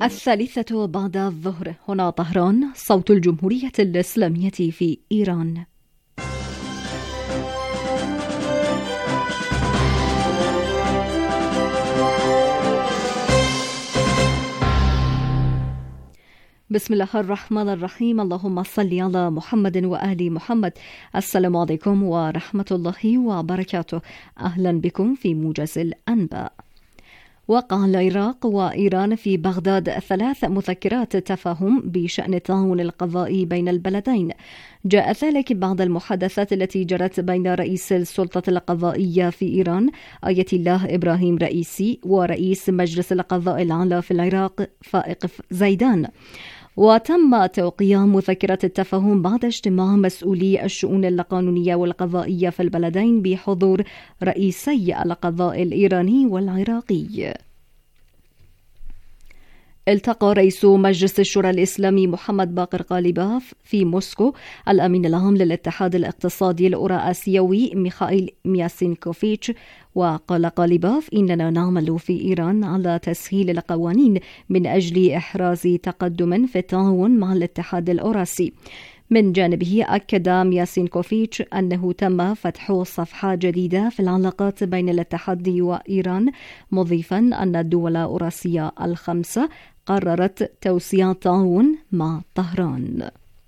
الثالثة بعد الظهر، هنا طهران، صوت الجمهورية الإسلامية في إيران. بسم الله الرحمن الرحيم. اللهم صل على محمد وآل محمد. السلام عليكم ورحمة الله وبركاته. أهلا بكم في موجز الأنباء. وقع العراق وإيران في بغداد 3 مذكرات تفاهم بشأن التعاون القضائي بين البلدين. جاء ذلك بعد المحادثات التي جرت بين رئيس السلطة القضائية في إيران آية الله إبراهيم رئيسي ورئيس مجلس القضاء الأعلى في العراق فائق زيدان. وتم توقيع مذكرات التفاهم بعد اجتماع مسؤولي الشؤون القانونية والقضائية في البلدين بحضور رئيسي القضاء الإيراني والعراقي. التقى رئيس مجلس الشورى الإسلامي محمد باقر قاليباف في موسكو الأمين العام للاتحاد الاقتصادي الأوراسيوي ميخائيل مياسينكوفيتش. وقال قاليباف: إننا نعمل في إيران على تسهيل القوانين من أجل إحراز تقدم في التعاون مع الاتحاد الأوراسي. من جانبه أكد مياسينكوفيتش أنه تم فتح صفحة جديدة في العلاقات بين الاتحاد وإيران، مضيفا أن الدول الأوراسية الخمسة قررت توسيع التعاون مع طهران.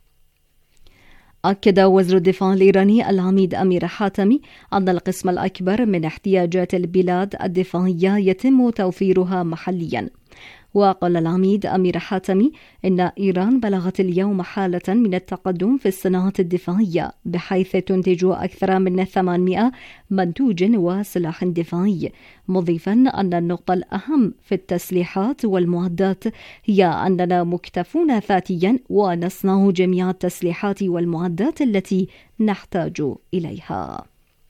أكد وزير الدفاع الإيراني العميد أمير حاتمي أن القسم الأكبر من احتياجات البلاد الدفاعية يتم توفيرها محلياً. وقال العميد أمير حاتمي إن إيران بلغت اليوم حالة من التقدم في الصناعة الدفاعية، بحيث تنتج أكثر من 800 منتوج وسلاح دفاعي، مضيفا أن النقطة الأهم في التسليحات والمعدات هي أننا مكتفون ذاتيا ونصنع جميع التسليحات والمعدات التي نحتاج إليها.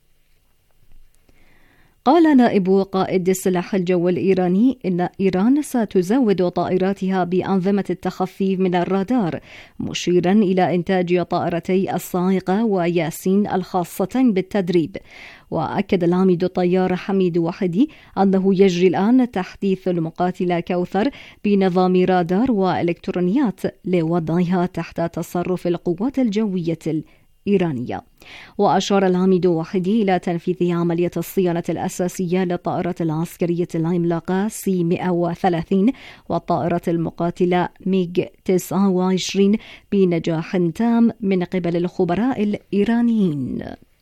قال نائب قائد السلاح الجوي الإيراني إن إيران ستزود طائراتها بأنظمة التخفي من الرادار، مشيرا إلى إنتاج طائرتي الصاعقة وياسين الخاصتين بالتدريب. وأكد العميد الطيار حميد وحدي أنه يجري الآن تحديث المقاتلة كوثر بنظام رادار وإلكترونيات لوضعها تحت تصرف القوات الجوية إيرانية. وأشار العميد وحدي إلى تنفيذ عملية الصيانة الأساسية للطائرات العسكرية العملاقة C-130 والطائرات المقاتلة ميغ 29 بنجاح تام من قبل الخبراء الإيرانيين.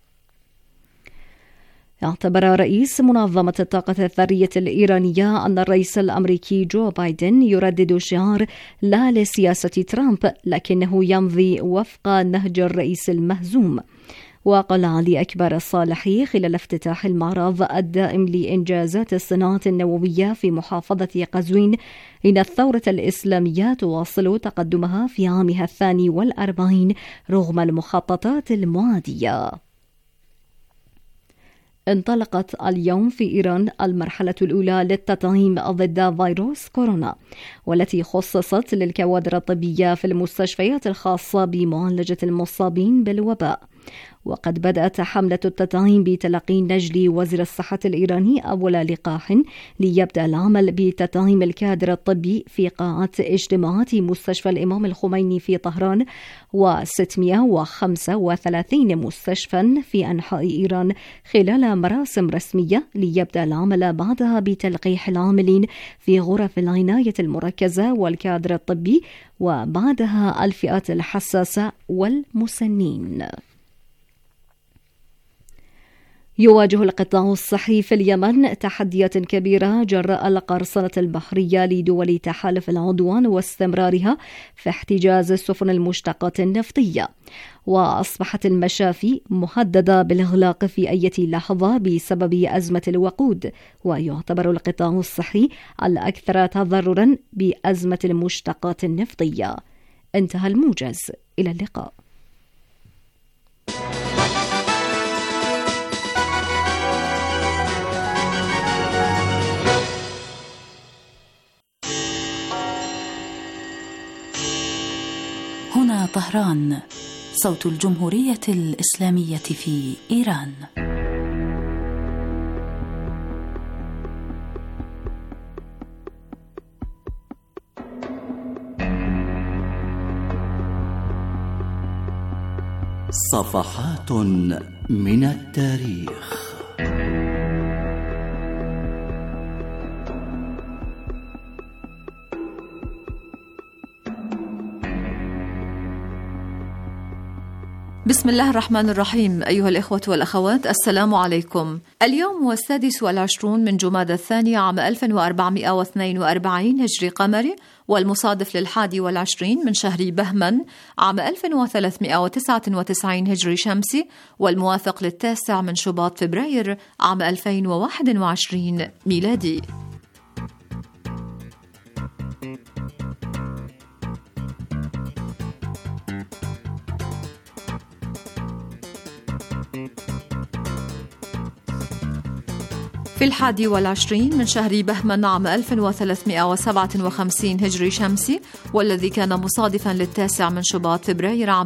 اعتبر رئيس منظمة الطاقة الذرية الإيرانية أن الرئيس الأمريكي جو بايدن يردد شعار لا لسياسة ترامب لكنه يمضي وفق نهج الرئيس المهزوم. وقال علي أكبر الصالحي خلال افتتاح المعرض الدائم لإنجازات الصناعة النووية في محافظة قزوين إن الثورة الإسلامية تواصل تقدمها في عامها 42 رغم المخططات المعادية. انطلقت اليوم في إيران المرحلة الأولى للتطعيم ضد فيروس كورونا، والتي خصصت للكوادر الطبية في المستشفيات الخاصة بمعالجة المصابين بالوباء. وقد بدأت حملة التطعيم بتلقي نجلي وزير الصحة الإيراني أول لقاح ليبدأ العمل بتطعيم الكادر الطبي في قاعة اجتماعات مستشفى الإمام الخميني في طهران و635 مستشفى في أنحاء إيران خلال مراسم رسمية، ليبدأ العمل بعدها بتلقيح العاملين في غرف العناية المركزة والكادر الطبي، وبعدها الفئات الحساسة والمسنين. يواجه القطاع الصحي في اليمن تحديات كبيرة جراء القرصنة البحرية لدول تحالف العدوان واستمرارها في احتجاز السفن المشتقات النفطية. وأصبحت المشافي مهددة بالإغلاق في أي لحظة بسبب أزمة الوقود، ويعتبر القطاع الصحي الأكثر تضررا بأزمة المشتقات النفطية. انتهى الموجز. إلى اللقاء. هنا طهران، صوت الجمهورية الإسلامية في إيران. صفحات من التاريخ. بسم الله الرحمن الرحيم. أيها الإخوة والأخوات، السلام عليكم. اليوم هو 26 من جمادى الثاني عام 1442 هجري قمري، والمصادف ل21 من شهر بهمن عام 1399 هجري شمسي، والموافق ل9 من شباط فبراير عام 2021 ميلادي. في 21 من شهر بهمن عام 1357 هجري شمسي، والذي كان مصادفا ل9 من شباط فبراير عام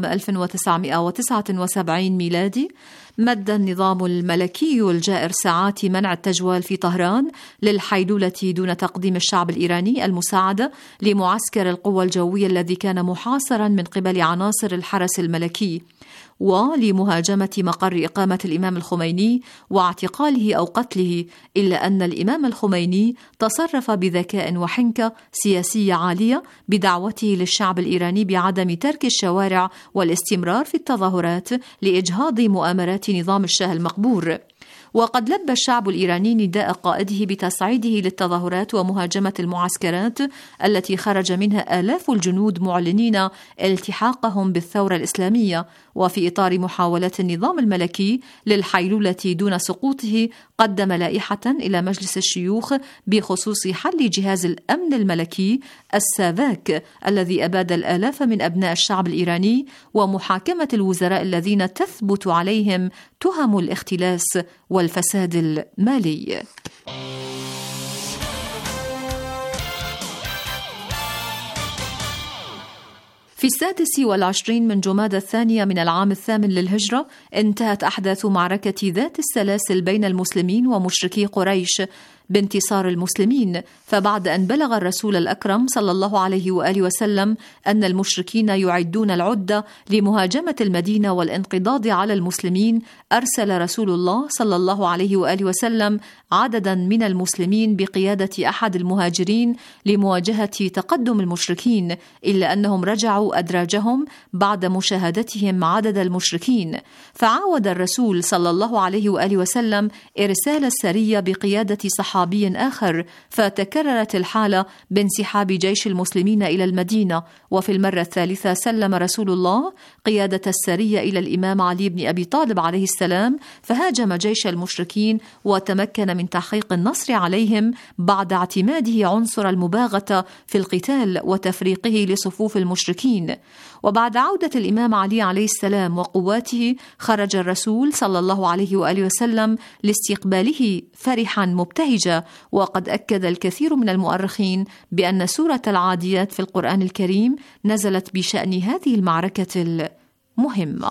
1979 ميلادي، مد النظام الملكي الجائر ساعات منع التجوال في طهران للحيلولة دون تقديم الشعب الإيراني المساعدة لمعسكر القوى الجوية الذي كان محاصرا من قبل عناصر الحرس الملكي، ولمهاجمة مقر إقامة الإمام الخميني واعتقاله أو قتله، إلا أن الإمام الخميني تصرف بذكاء وحنكة سياسية عالية بدعوته للشعب الإيراني بعدم ترك الشوارع والاستمرار في التظاهرات لإجهاض مؤامرات نظام الشاه المقبور. وقد لبى الشعب الإيراني نداء قائده بتصعيده للتظاهرات ومهاجمة المعسكرات التي خرج منها آلاف الجنود معلنين التحاقهم بالثورة الإسلامية. وفي إطار محاولات النظام الملكي للحيلولة دون سقوطه، قدم لائحة إلى مجلس الشيوخ بخصوص حل جهاز الأمن الملكي السافاك الذي أباد الآلاف من أبناء الشعب الإيراني، ومحاكمة الوزراء الذين تثبت عليهم تهم الاختلاس والفساد المالي. في 26 من جمادى الثانية من العام 8 للهجرة، انتهت أحداث معركة ذات السلاسل بين المسلمين ومشركي قريش بانتصار المسلمين. فبعد أن بلغ الرسول الأكرم صلى الله عليه وآله وسلم أن المشركين يعدون العدة لمهاجمة المدينة والانقضاض على المسلمين، أرسل رسول الله صلى الله عليه وآله وسلم عددا من المسلمين بقيادة أحد المهاجرين لمواجهة تقدم المشركين، إلا أنهم رجعوا أدراجهم بعد مشاهدتهم عدد المشركين. فعاود الرسول صلى الله عليه وآله وسلم إرسال السرية بقيادة صحابي آخر، فتكررت الحالة بانسحاب جيش المسلمين إلى المدينة. وفي المرة الثالثة سلم رسول الله قيادة السرية إلى الإمام علي بن أبي طالب عليه السلام، فهاجم جيش المشركين وتمكن من تحقيق النصر عليهم بعد اعتماده عنصر المباغتة في القتال وتفريقه لصفوف المشركين. وبعد عودة الإمام علي عليه السلام وقواته، خرج الرسول صلى الله عليه وآله وسلم لاستقباله فرحا مبتهجا. وقد أكد الكثير من المؤرخين بأن سورة العاديات في القرآن الكريم نزلت بشأن هذه المعركة المهمة.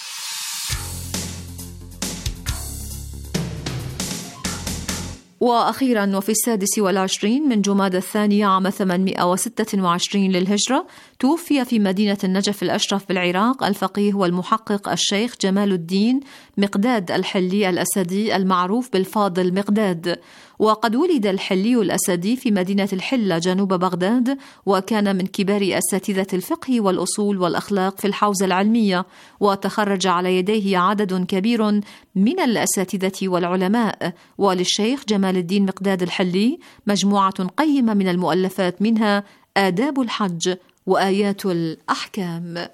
وأخيرا، وفي 26 من جمادى الثاني عام 826 للهجرة، توفي في مدينة النجف الأشرف بالعراق الفقيه والمحقق الشيخ جمال الدين مقداد الحلي الأسدي المعروف بالفاضل مقداد. وقد ولد الحلي الأسدي في مدينة الحلة جنوب بغداد، وكان من كبار أساتذة الفقه والأصول والأخلاق في الحوزة العلمية، وتخرج على يديه عدد كبير من الأساتذة والعلماء. وللشيخ جمال الدين مقداد الحلي مجموعة قيمة من المؤلفات، منها آداب الحج وآيات الأحكام.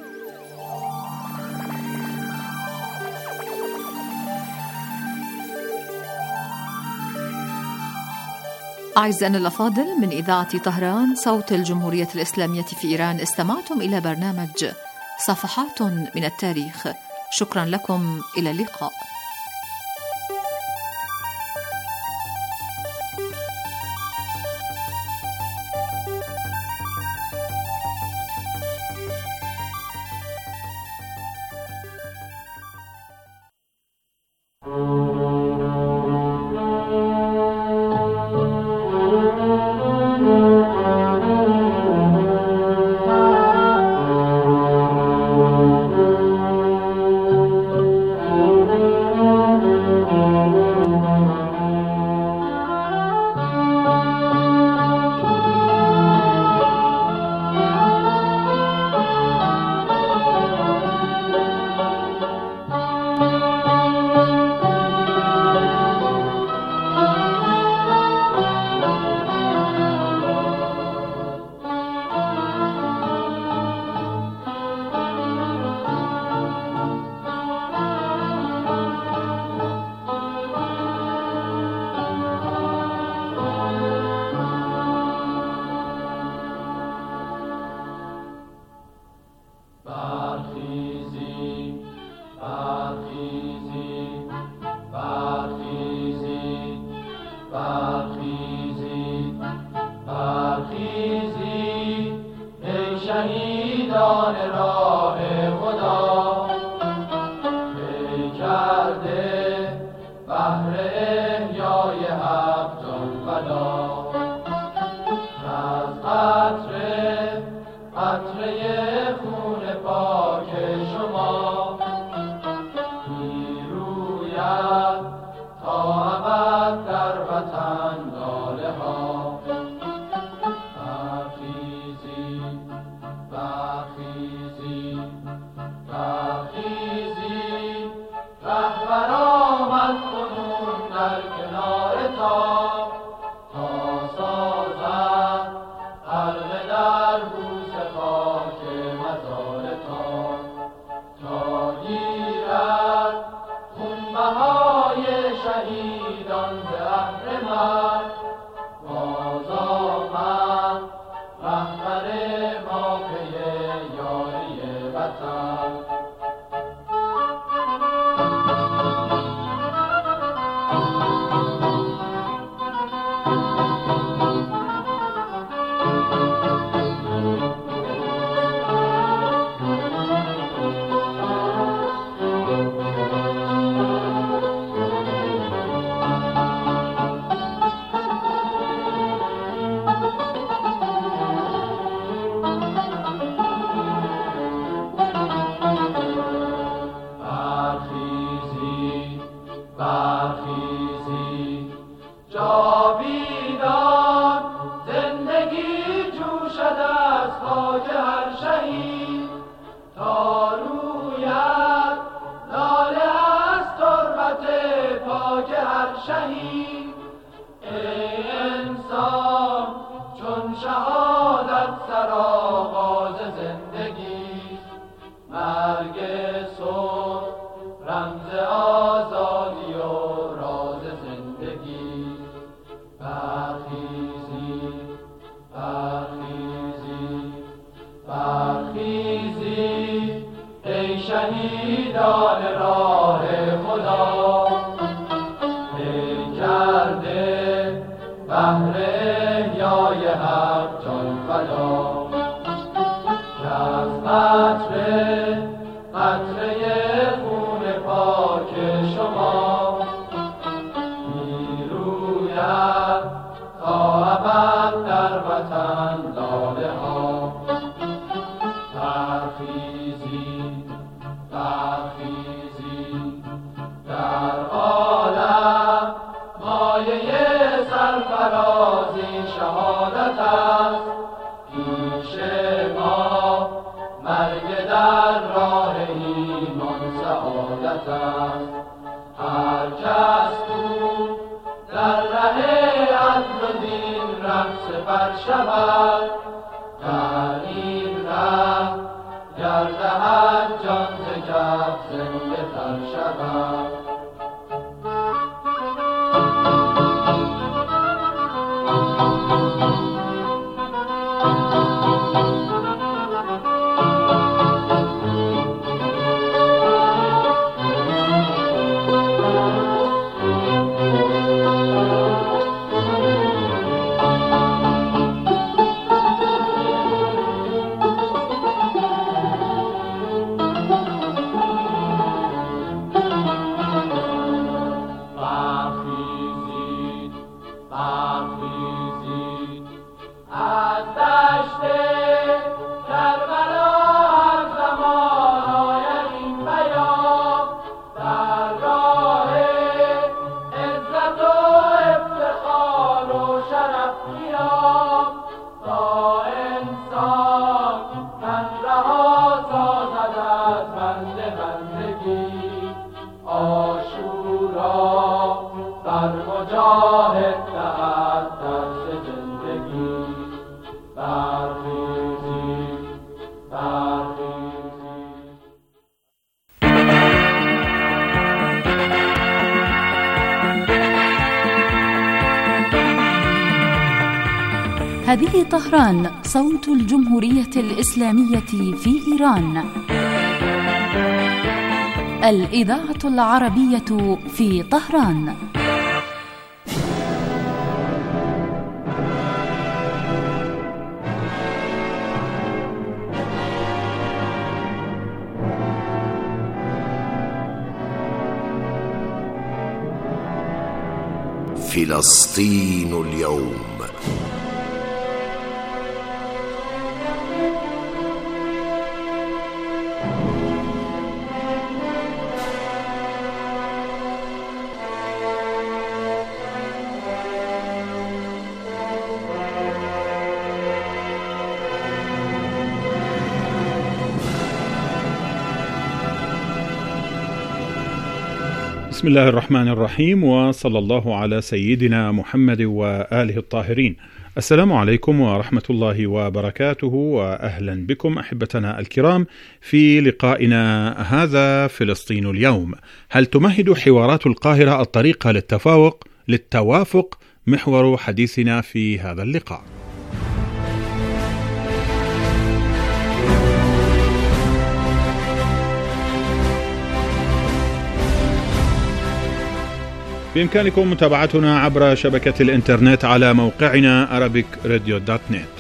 أعزائنا الأفاضل، من إذاعة طهران صوت الجمهورية الإسلامية في إيران، استمعتم إلى برنامج صفحات من التاريخ. شكرا لكم، إلى اللقاء. برخیزید برخیزید ای شهیدان راه خدا، ای کرده بهر احیای حق جان فدا. از قطره قطره خون پاک شما میروید تا ابد در وطن لاله ها. برخیزید برخیزید برخیزید رهبر آمد کنون در کنارتان، تا سازد حلقه در بوس خاک مزارتان، تا گیرد خونبهای شهیدان ز اهل مرگ. باز آمد رهبر ما پی یاری وطن. برخیزید جاویدان زندگی جوشد از خاک هر شهید، تا روید لاله از تربت پاک هر شهید. ای انسان چون شهادت سرآغاز زندگی، مرگ صبح رمز آزادی و راز زندگی. برخیزید برخیزید برخیزید ای شهیدان راه خدا، ای کرده بهر احیای حق جان فدا. که از قطره قطره خون پاک شما میروید تا ابد در وطن لاله ها. برخیزید برخیزید در عالم مایه سرفرازی شهادت است، پیش ما مرگ در راه ایمان سعادت است. هر کس کو در ره عدل و دین رهسپر شود، در این ره گر دهد جان ز کف زنده تر شود. هذه طهران، صوت الجمهورية الإسلامية في إيران. الإذاعة العربية في طهران. فلسطين اليوم. بسم الله الرحمن الرحيم، وصلى الله على سيدنا محمد وآله الطاهرين. السلام عليكم ورحمة الله وبركاته، وأهلا بكم أحبتنا الكرام في لقائنا هذا فلسطين اليوم. هل تمهد حوارات القاهرة الطريق للتوافق؟ محور حديثنا في هذا اللقاء. بإمكانكم متابعتنا عبر شبكة الإنترنت على موقعنا arabicradio.net.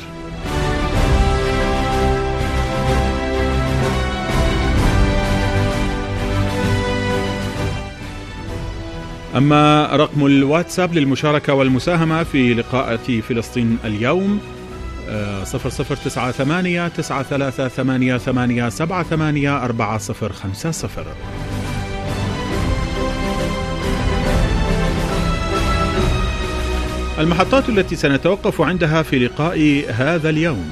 أما رقم الواتساب للمشاركة والمساهمة في لقاءات فلسطين اليوم 00983888784050. المحطات التي سنتوقف عندها في لقاء هذا اليوم: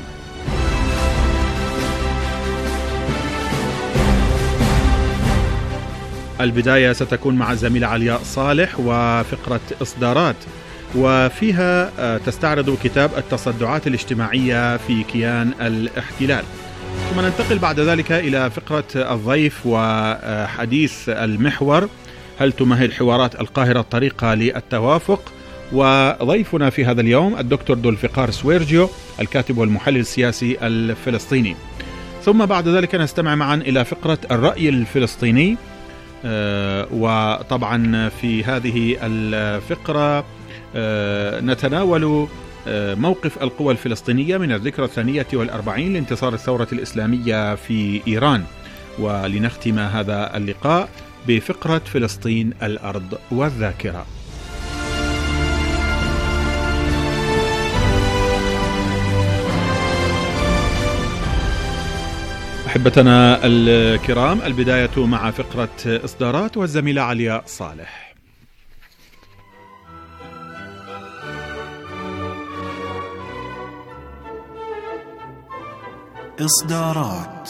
البداية ستكون مع الزميلة علياء صالح وفقرة إصدارات، وفيها تستعرض كتاب التصدعات الاجتماعية في كيان الاحتلال. ثم ننتقل بعد ذلك إلى فقرة الضيف وحديث المحور: هل تمهد حوارات القاهرة الطريق للتوافق؟ وضيفنا في هذا اليوم الدكتور ذوالفقار سويرجيو، الكاتب والمحلل السياسي الفلسطيني. ثم بعد ذلك نستمع معا إلى فقرة الرأي الفلسطيني، وطبعا في هذه الفقرة نتناول موقف القوى الفلسطينية من الذكرى 42 لانتصار الثورة الإسلامية في إيران. ولنختم هذا اللقاء بفقرة فلسطين الأرض والذاكرة. أحبتنا الكرام، البداية مع فقرة إصدارات والزميلة علياء صالح. إصدارات.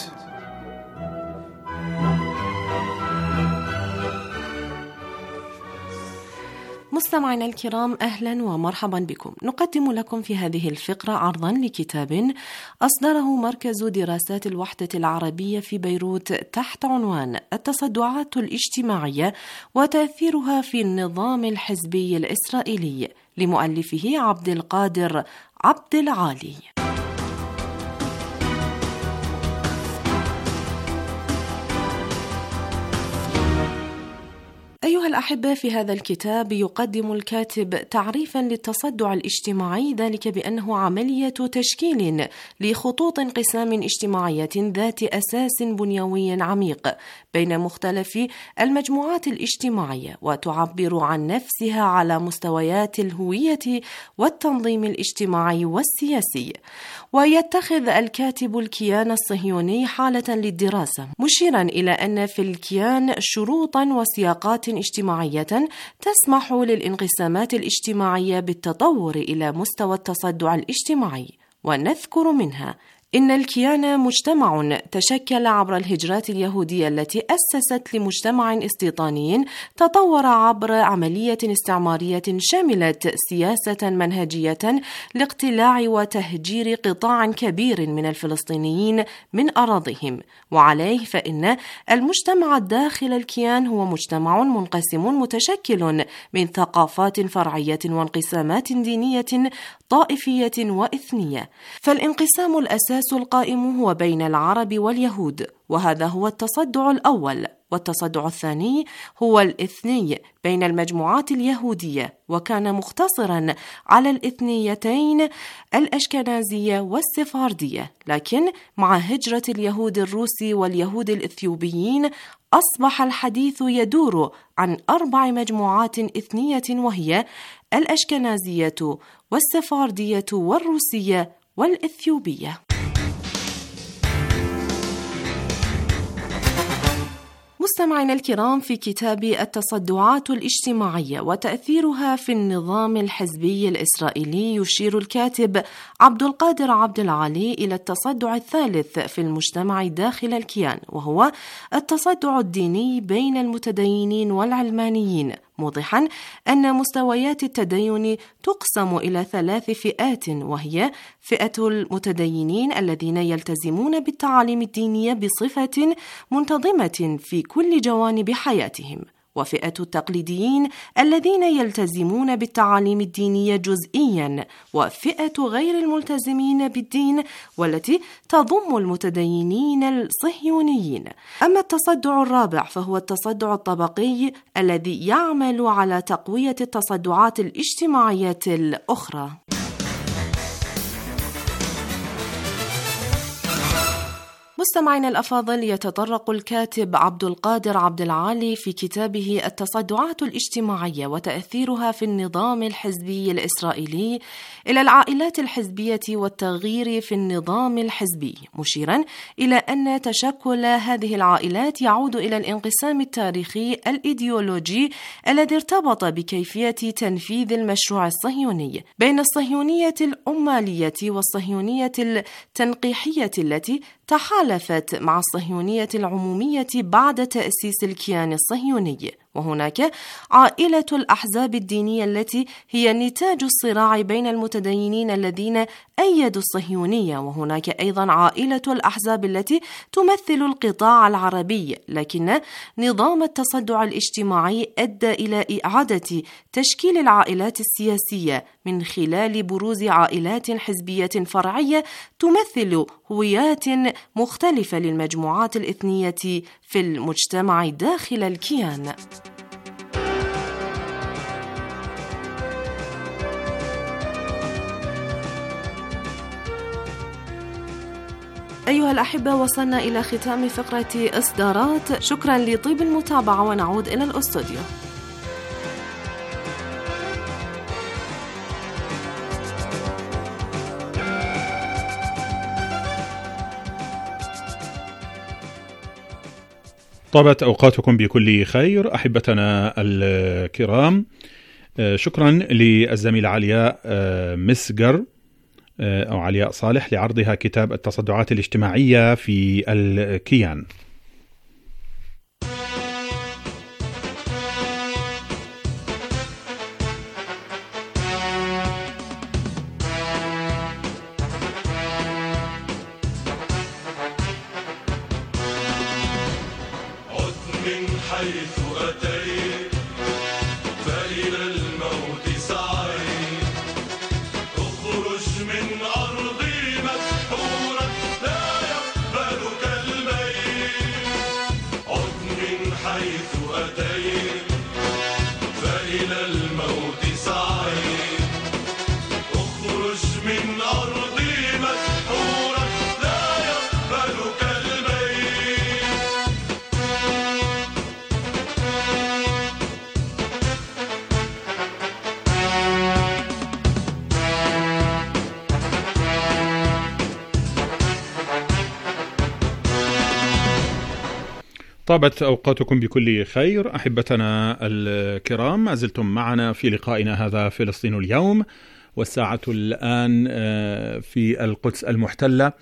مستمعينا الكرام، أهلا ومرحبا بكم. نقدم لكم في هذه الفقرة عرضا لكتاب أصدره مركز دراسات الوحدة العربية في بيروت تحت عنوان التصدعات الاجتماعية وتأثيرها في النظام الحزبي الإسرائيلي، لمؤلفه عبد القادر عبد العالي. أيها الأحبة، في هذا الكتاب يقدم الكاتب تعريفا للتصدع الاجتماعي، ذلك بأنه عملية تشكيل لخطوط انقسام اجتماعية ذات أساس بنيوي عميق بين مختلف المجموعات الاجتماعية، وتعبر عن نفسها على مستويات الهوية والتنظيم الاجتماعي والسياسي. ويتخذ الكاتب الكيان الصهيوني حالة للدراسة، مشيرا إلى أن في الكيان شروطا وسياقات اجتماعية تسمح للانقسامات الاجتماعية بالتطور إلى مستوى التصدع الاجتماعي. ونذكر منها: إن الكيان مجتمع تشكل عبر الهجرات اليهودية التي أسست لمجتمع استيطاني تطور عبر عملية استعمارية شملت سياسة منهجية لاقتلاع وتهجير قطاع كبير من الفلسطينيين من أراضيهم. وعليه فإن المجتمع داخل الكيان هو مجتمع منقسم متشكل من ثقافات فرعية وانقسامات دينية طائفية وإثنية. فالانقسام الأساس القائم هو بين العرب واليهود، وهذا هو التصدع الأول. والتصدع الثاني هو الاثني بين المجموعات اليهودية، وكان مختصرا على الاثنيتين الأشكنازية والسفاردية، لكن مع هجرة اليهود الروسي واليهود الإثيوبيين أصبح الحديث يدور عن 4 مجموعات إثنية، وهي الأشكنازية والسفاردية والروسية والإثيوبية. مستمعينا الكرام، في كتاب التصدعات الاجتماعية وتأثيرها في النظام الحزبي الإسرائيلي، يشير الكاتب عبد القادر عبد العالي إلى التصدع الثالث في المجتمع داخل الكيان، وهو التصدع الديني بين المتدينين والعلمانيين، موضحا أن مستويات التدين تقسم إلى 3 فئات، وهي فئة المتدينين الذين يلتزمون بالتعاليم الدينية بصفة منتظمة في كل جوانب حياتهم، وفئة التقليديين الذين يلتزمون بالتعاليم الدينية جزئيا، وفئة غير الملتزمين بالدين والتي تضم المتدينين الصهيونيين. أما التصدع الرابع فهو التصدع الطبقي الذي يعمل على تقوية التصدعات الاجتماعية الأخرى. مستمعينا الأفاضل، يتطرق الكاتب عبد القادر عبد العالي في كتابه التصدعات الاجتماعية وتأثيرها في النظام الحزبي الإسرائيلي إلى العائلات الحزبية والتغيير في النظام الحزبي، مشيرا إلى أن تشكل هذه العائلات يعود إلى الانقسام التاريخي الإيديولوجي الذي ارتبط بكيفية تنفيذ المشروع الصهيوني بين الصهيونية العمالية والصهيونية التنقيحية التي تحالفت مع الصهيونية العمومية بعد تأسيس الكيان الصهيوني. وهناك عائلة الأحزاب الدينية التي هي نتاج الصراع بين المتدينين الذين أيدوا الصهيونية، وهناك أيضا عائلة الأحزاب التي تمثل القطاع العربي، لكن نظام التصدع الاجتماعي أدى إلى إعادة تشكيل العائلات السياسية من خلال بروز عائلات حزبية فرعية تمثل هويات مختلفة للمجموعات الإثنية في المجتمع داخل الكيان. أيها الأحبة، وصلنا إلى ختام فقرة إصدارات. شكرا لطيب المتابعة، ونعود إلى الأستوديو. طابت أوقاتكم بكل خير أحبتنا الكرام. شكرا للزميلة علياء مسجر أو علياء صالح لعرضها كتاب التصدعات الاجتماعية في الكيان. حيث أتيت فإلى الموت سعيت، اخرج من أرضي مسحورا لا يقبلك الميت. عد من حيث أتيت فإلى الموت سعيت، اخرج من أرضي مسحورا لا يقبلك الميت. طابت أوقاتكم بكل خير أحبتنا الكرام، ما زلتم معنا في لقائنا هذا فلسطين اليوم، والساعة الآن في القدس المحتلة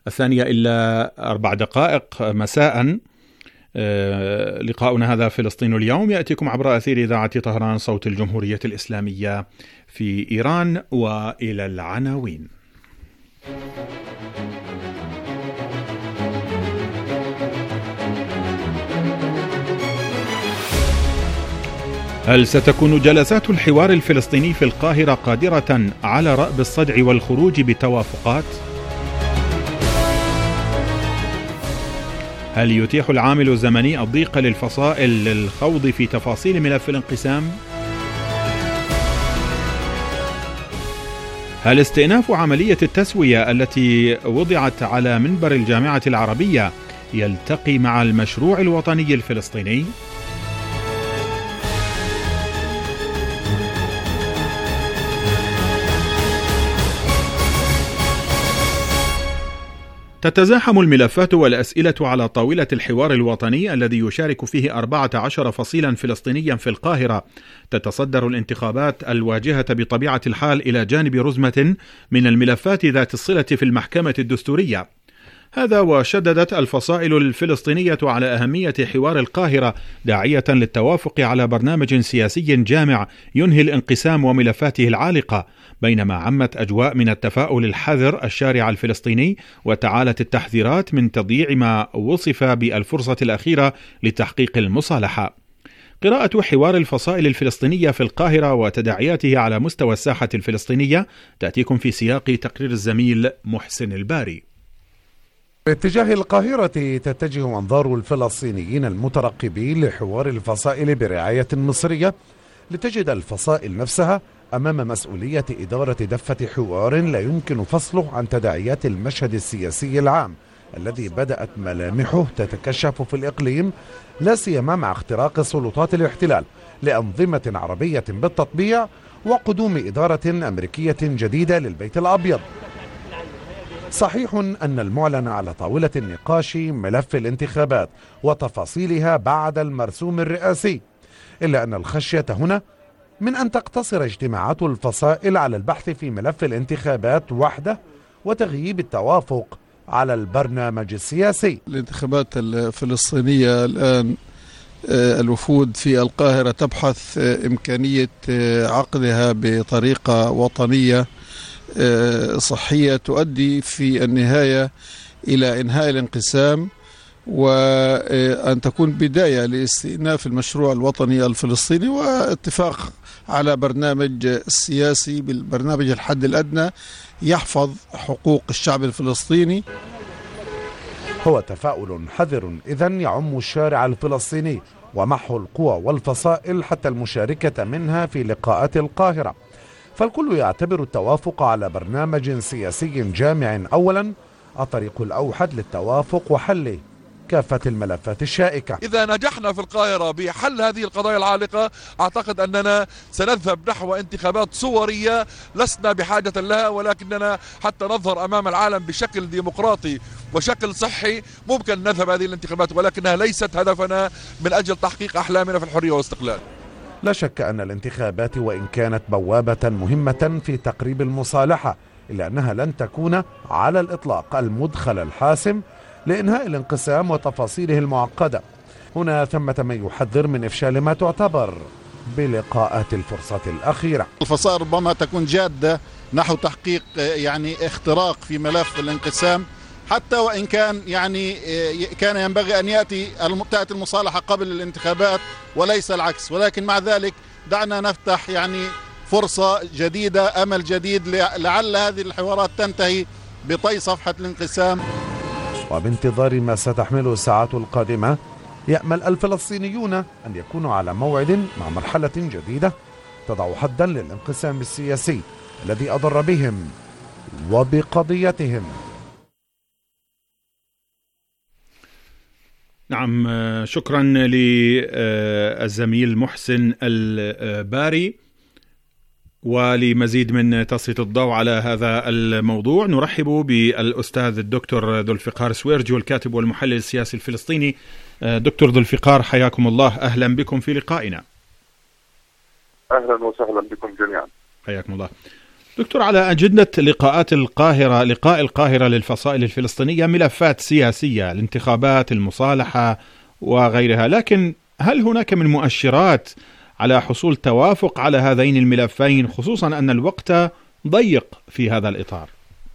2:04 مساء. لقاؤنا هذا فلسطين اليوم يأتيكم عبر أثير إذاعة طهران صوت الجمهورية الإسلامية في إيران. وإلى العناوين. هل ستكون جلسات الحوار الفلسطيني في القاهرة قادرة على رأب الصدع والخروج بتوافقات؟ هل يتيح العامل الزمني الضيق للفصائل للخوض في تفاصيل ملف الانقسام؟ هل استئناف عملية التسوية التي وضعت على منبر الجامعة العربية يلتقي مع المشروع الوطني الفلسطيني؟ تتزاحم الملفات والأسئلة على طاولة الحوار الوطني الذي يشارك فيه 14 فصيلا فلسطينيا في القاهرة. تتصدر الانتخابات الواجهة بطبيعة الحال إلى جانب رزمة من الملفات ذات الصلة في المحكمة الدستورية. هذا وشددت الفصائل الفلسطينية على أهمية حوار القاهرة، داعية للتوافق على برنامج سياسي جامع ينهي الانقسام وملفاته العالقة، بينما عمت أجواء من التفاؤل الحذر الشارع الفلسطيني، وتعالت التحذيرات من تضييع ما وصف بالفرصة الأخيرة لتحقيق المصالحة. قراءة حوار الفصائل الفلسطينية في القاهرة وتداعياته على مستوى الساحة الفلسطينية تأتيكم في سياق تقرير الزميل محسن الباري. باتجاه القاهرة تتجه أنظار الفلسطينيين المترقبين لحوار الفصائل برعاية مصرية، لتجد الفصائل نفسها أمام مسؤولية إدارة دفة حوار لا يمكن فصله عن تداعيات المشهد السياسي العام الذي بدأت ملامحه تتكشف في الإقليم، لا سيما مع اختراق سلطات الاحتلال لأنظمة عربية بالتطبيع وقدوم إدارة أمريكية جديدة للبيت الأبيض. صحيح أن المعلن على طاولة النقاش ملف الانتخابات وتفاصيلها بعد المرسوم الرئاسي، إلا أن الخشية هنا من أن تقتصر اجتماعات الفصائل على البحث في ملف الانتخابات وحده وتغييب التوافق على البرنامج السياسي. الانتخابات الفلسطينية الآن الوفود في القاهرة تبحث إمكانية عقدها بطريقة وطنية صحية تؤدي في النهاية إلى إنهاء الانقسام، وأن تكون بداية لاستئناف المشروع الوطني الفلسطيني واتفاق على برنامج سياسي بالبرنامج الحد الأدنى يحفظ حقوق الشعب الفلسطيني. هو تفاؤل حذر إذن يعم الشارع الفلسطيني ومحو القوى والفصائل حتى المشاركة منها في لقاءات القاهرة، فالكل يعتبر التوافق على برنامج سياسي جامع أولا الطريق الأوحد للتوافق وحل كافة الملفات الشائكة. إذا نجحنا في القاهرة بحل هذه القضايا العالقة أعتقد أننا سنذهب نحو انتخابات صورية لسنا بحاجة لها، ولكننا حتى نظهر أمام العالم بشكل ديمقراطي وشكل صحي ممكن نذهب هذه الانتخابات، ولكنها ليست هدفنا من أجل تحقيق أحلامنا في الحرية والاستقلال. لا شك أن الانتخابات وإن كانت بوابة مهمة في تقريب المصالحة، إلا أنها لن تكون على الإطلاق المدخل الحاسم لإنهاء الانقسام وتفاصيله المعقدة. هنا ثمة من يحذر من إفشال ما تعتبر بلقاءات الفرصة الأخيرة. الفصائل ربما تكون جادة نحو تحقيق اختراق في ملف الانقسام، حتى وإن كان كان ينبغي أن تأتي المصالحة قبل الانتخابات وليس العكس، ولكن مع ذلك دعنا نفتح فرصة جديدة، أمل جديد، لعل هذه الحوارات تنتهي بطي صفحة الانقسام. وبانتظار ما ستحمله الساعات القادمة، يأمل الفلسطينيون أن يكونوا على موعد مع مرحلة جديدة تضع حدا للانقسام السياسي الذي أضر بهم وبقضيتهم. نعم، شكرا للزميل محسن الباري. ولمزيد من تسليط الضوء على هذا الموضوع نرحب بالأستاذ الدكتور ذو الفقار سويرجي، الكاتب والمحلل السياسي الفلسطيني. دكتور ذو الفقار، حياكم الله، أهلا بكم في لقائنا. أهلا وسهلا بكم جميعا. حياكم الله. دكتور، على أجندة لقاء القاهرة للفصائل الفلسطينية ملفات سياسية، الانتخابات، المصالحة وغيرها، لكن هل هناك من مؤشرات على حصول توافق على هذين الملفين، خصوصا أن الوقت ضيق في هذا الإطار؟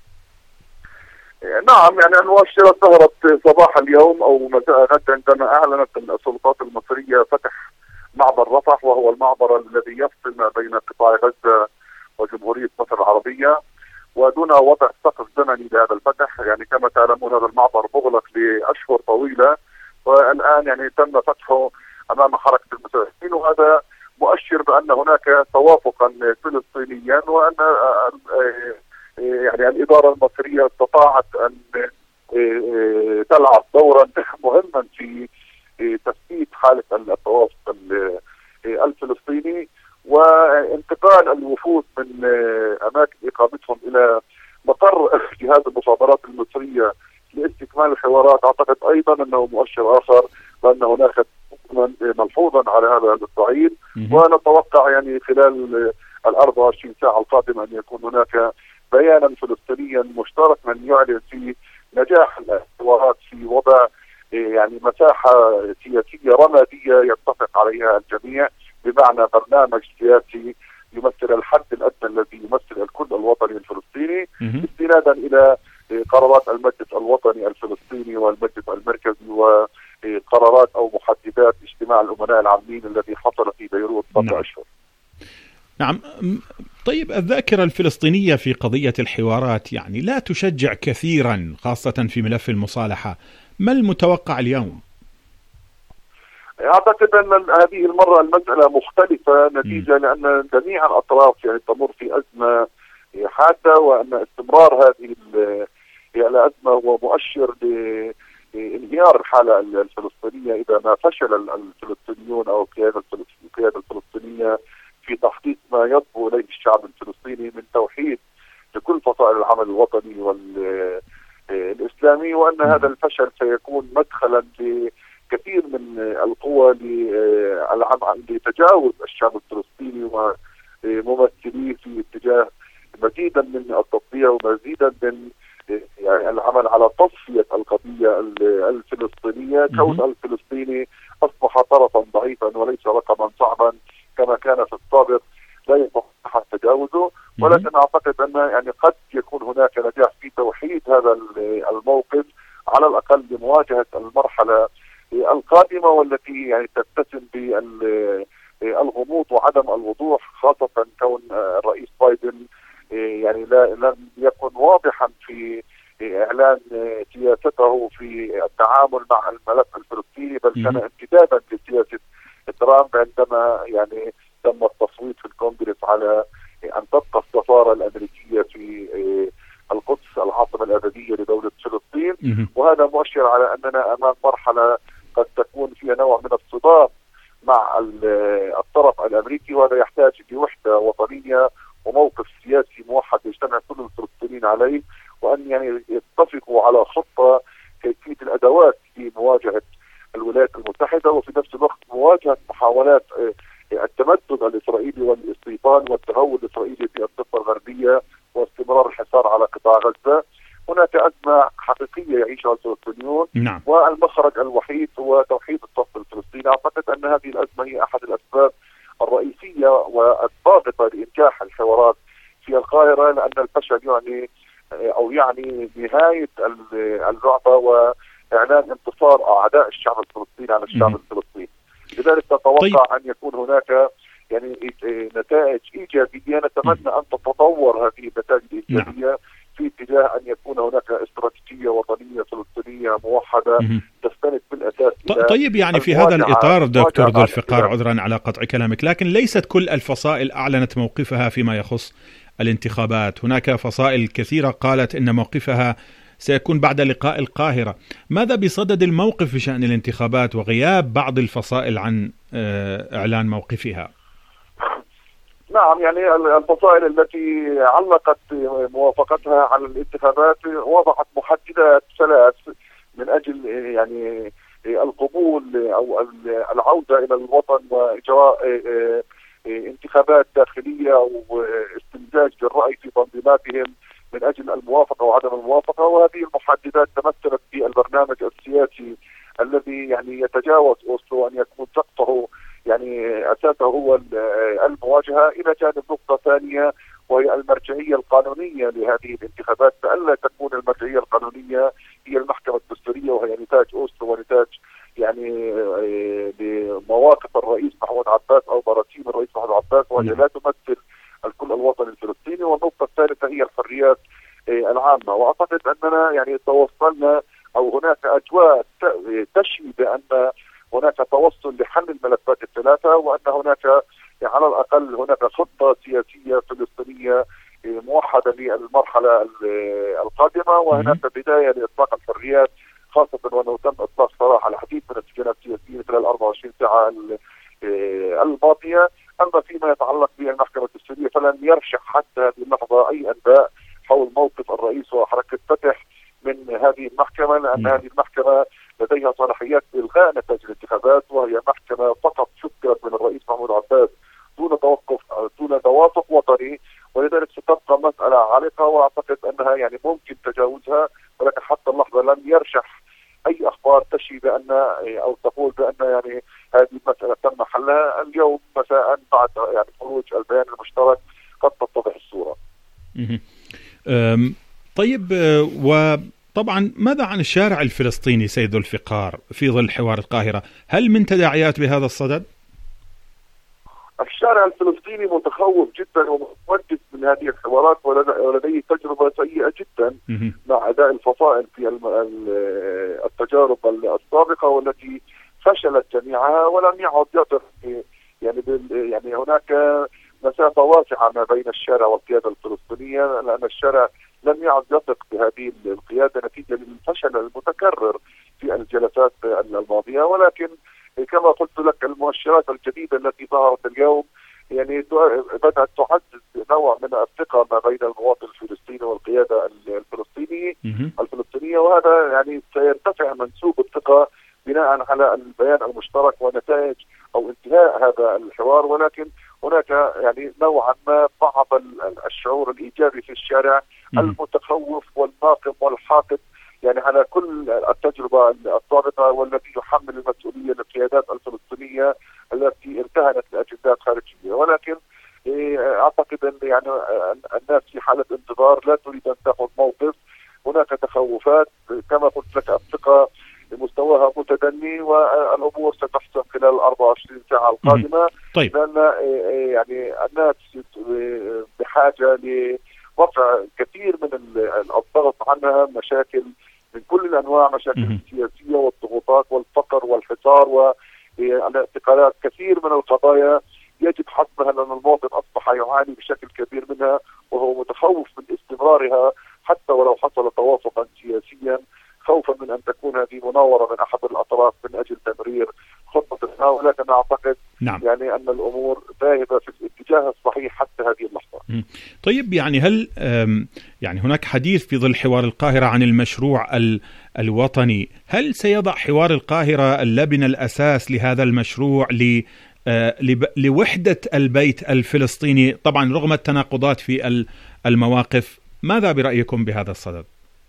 نعم، المؤشرات ظهرت صباح اليوم أو مساء غد عندما أعلنت السلطات المصرية فتح معبر رفح، وهو المعبر الذي يفصل ما بين قطاع غزة وجمهورية مصر العربية، ودون وضع سقف زمني لهذا الفتح. يعني كما تعلمون هذا المعبر مغلق لأشهر طويلة، والآن يعني تم فتحه أمام حركة المساعدين، وهذا مؤشر بأن هناك توافقا فلسطينيا، وأن يعني الإدارة المصرية استطاعت أن تلعب دورا مهما في تثبيت حالة التوافق الفلسطيني، وانتقال الوفود من أماكن إقامتهم إلى مقر جهاز المخابرات المصرية لاستكمال الحوارات. أعتقد أيضا أنه مؤشر آخر بأن هناك ملحوظا على هذا الصعيد، ونتوقع يعني خلال 24 ساعة القادمة أن يكون هناك بيانا فلسطينيا مشتركا يعلن فيه نجاح الحوارات في وضع يعني مساحة سياسية رمادية يتفق عليها الجميع، بمعنى برنامج سياسي يمثل الحد الأدنى الذي يمثل الكل الوطني الفلسطيني، استنادا إلى قرارات المجلس الوطني الفلسطيني والمجلس المركزي وقرارات أو محددات اجتماع الأمناء العامين الذي حصل في بيروت قبل أشهر. نعم. طيب، الذاكرة الفلسطينية في قضية الحوارات يعني لا تشجع كثيرا، خاصة في ملف المصالحة. ما المتوقع اليوم؟ أعتقد أن هذه المرة المسألة مختلفة، نتيجة لأن جميع الأطراف يعني تمر في أزمة حادة، وأن استمرار هذه الأزمة هو مؤشر لانهيار الحالة الفلسطينية إذا ما فشل الفلسطينيون أو القيادة الفلسطينية في تحقيق ما يطلب إليه الشعب الفلسطيني من توحيد لكل فصائل العمل الوطني والإسلامي، وأن هذا الفشل سيكون مدخلا لكثير من القوى لتجاوز الشعب الفلسطيني وممثليه في اتجاه مزيدا من التطبيع ومزيدا من يعني العمل على تصفية القضية الفلسطينية. كون الفلسطيني أصبح طرفا ضعيفا وليس رقما صعبا كما كان في السابق لا يستطيع تجاوزه، ولكن أعتقد أن يعني قد يكون هناك نجاح في توحيد هذا الموقف على الأقل لمواجهة المرحلة القادمة، والتي يعني تتسم بالغموض وعدم الوضوح، خاصة كون الرئيس بايدن يعني لم يكن واضحا في إعلان سياسته في التعامل مع الملف الفلسطيني، بل كان امتدادا لسياسة ترامب عندما يعني تم التصويت في الكونغرس على أن تبقى السفارة الأمريكية في القدس العاصمة الأبدية لدولة فلسطين. وهذا مؤشر على أننا أمام مرحلة قد تكون فيها نوع من الصدام مع الطرف الأمريكي، وهذا يحتاج لوحدة وطنية وموقف سياسي موحد يجتمع كل الفلسطينيين عليه، وأن يعني يتفقوا على خطة كيفية الأدوات لمواجهة الولايات المتحدة، وفي نفس الوقت مواجهة محاولات التمدد الإسرائيلي والاستيطان والتهور الإسرائيلي في الضفة الغربية واستمرار الحصار على قطاع غزة. هناك أزمة حقيقية يعيشها الفلسطينيون، والمخرج الوحيد هو توحيد الصف الفلسطيني. أعتقد أن هذه الأزمة هي أحد الأسباب الرئيسية والضاغطة لإنجاح الحوارات في القاهرة، لأن الفشل يعني نهاية اللعبة وإعلان انتصار أعداء الشعب الفلسطيني على الشعب الفلسطيني. لذلك نتوقع أن يكون هناك يعني نتائج إيجابية، نتمنى أن تتطور هذه النتائج الإيجابية في اتجاه أن يكون هناك استراتيجية وطنية فلسطينية موحدة تستند بالأساس. طيب، يعني في هذا الإطار دكتور ذو الفقار، عذرا على قطع كلامك، لكن ليست كل الفصائل أعلنت موقفها فيما يخص الانتخابات. هناك فصائل كثيرة قالت إن موقفها سيكون بعد لقاء القاهرة. ماذا بصدد الموقف بشأن الانتخابات وغياب بعض الفصائل عن إعلان موقفها؟ نعم، يعني الفصائل التي علقت موافقتها على الانتخابات وضعت محددات 3 من أجل يعني القبول أو العودة إلى الوطن وإجراء انتخابات داخلية أو استنتاج بالرأي في تنظيماتهم من أجل الموافقة وعدم الموافقة. وهذه المحددات تمثلت في البرنامج السياسي الذي يعني يتجاوز أوسلو، أن يكون سقفه يعني أساسه هو المواجهة، إلى جانب نقطة ثانية وهي المرجعية القانونية لهذه الانتخابات، فألا تكون المرجعية القانونية هي المحكمة الدستورية، وهي نتاج أوسلو ونتاج يعني لمواقف الرئيس محمود عباس أو براثيم الرئيس محمود عباس، وهي لا تمثل الكل الوطني الفلسطيني. والنقطة الثالثة هي جميع الحريات العامة. وأعتقد أننا يعني توصلنا أو هناك أجواء تشهد بأن هناك توصل لحل الملفات الثلاثة، وأن هناك على الأقل هناك خطة سياسية فلسطينية موحدة للمرحلة القادمة، وهناك بداية لإطلاق الحريات، خاصة وأنه تم إطلاق صراحة العديد من السجناء السياسيين خلال 24 ساعة الماضية. أما فيما يتعلق بالمحكمة الدستورية فلن يرشح حتى هذه اللحظة أي أنباء حول موقف الرئيس وحركة فتح من هذه المحكمة، لأن هذه المحكمة لديها صلاحيات إلغاء نتائج الانتخابات، وهي محكمة فقط شكلت من الرئيس محمود عباس دون توافق وطني، ولذلك ستبقى مسألة عالقة، وأعتقد أنها يعني ممكن تجاوزها، ولكن حتى اللحظة لم يرشح أي أخبار تشي بأن أو تقول بأن يعني هذه المسألة تم حلها. اليوم مساء بعد يعني خروج البيان المشترك قد تتضح الصورة. طيب، وطبعا ماذا عن الشارع الفلسطيني سيد ذو الفقار في ظل حوار القاهرة؟ هل من تداعيات بهذا الصدد؟ الشارع الفلسطيني متخوف جدا ومتوجس من هذه الحوارات، ولديه تجربة سيئة جدا مع أداء الفصائل في التجارب السابقة والتي فشلت جميعها، ولم يعد يثق يعني هناك مسافة واسعة ما بين الشارع والقيادة الفلسطينية، لأن الشارع لم يعد يثق بهذه القيادة نتيجة للفشل المتكرر في الجلسات الماضية. ولكن كما قلت لك المؤشرات الجديدة التي ظهرت اليوم يعني بدأت تعزز نوع من الثقة ما بين المواطن الفلسطيني والقيادة الفلسطينية، وهذا يعني سيرتفع منسوب الثقة بناء على البيان المشترك ونتائج أو انتهاء هذا الحوار. ولكن هناك يعني نوعا ما بعض الشعور الإيجابي في الشارع المتخوف والناقم والحاقد يعني على كل التجربة السابقة، والتي يحمل المسؤولية للقيادات الفلسطينية التي ارتهنت لأجندات خارجية. ولكن أعتقد أن يعني الناس في حالة انتظار لا تريد أن تأخذ موقف. هناك تخوفات كما قلت لك، الثقة مستواها متدني، والأمور ستحسن خلال 24 ساعة القادمة. طيب. لأن يعني الناس بحاجة لرفع كثير من الضغط عنها، مشاكل من كل الأنواع، مشاكل السياسية والضغوطات والفقر والحصار والاعتقالات، كثير من القضايا يجب حسمها، لأن المواطن أصبح يعاني بشكل كبير منها، وهو متخوف من استمرارها حتى ولو حصل توافقا سياسيا، خوفا من أن تكون هذه مناورة من أحد الأطراف من أجل تمرير خطة ما. ولكن أعتقد يعني أن الأمور ذاهبة في الاتجاه الصحيح حتى هذه اللحظة. طيب، يعني هل يعني هناك حديث في ظل حوار القاهرة عن المشروع الوطني؟ هل سيضع حوار القاهرة اللبنة الأساس لهذا المشروع لوحدة البيت الفلسطيني، طبعا رغم التناقضات في المواقف؟ ماذا برأيكم بهذا الصدد؟